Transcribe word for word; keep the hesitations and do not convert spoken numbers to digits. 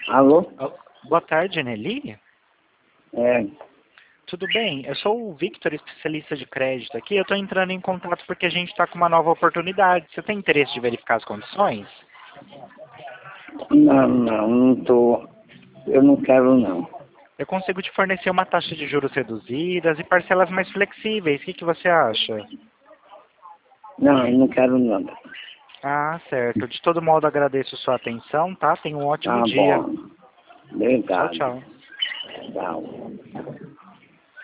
Alô? Oh, boa tarde, Nelly. É, Tudo bem? Eu sou o Victor, especialista de crédito aqui. Eu estou entrando em contato porque a gente está com uma nova oportunidade. Você tem interesse de verificar as condições? não, não, não tô. Eu não quero não. Eu consigo te fornecer uma taxa de juros reduzidas e parcelas mais flexíveis. O que, que você acha? Não, eu não quero nada. Ah, certo. De todo modo, agradeço sua atenção, tá? Tenha um ótimo Tá dia. bom. Tchau, Obrigado. tchau. Tchau.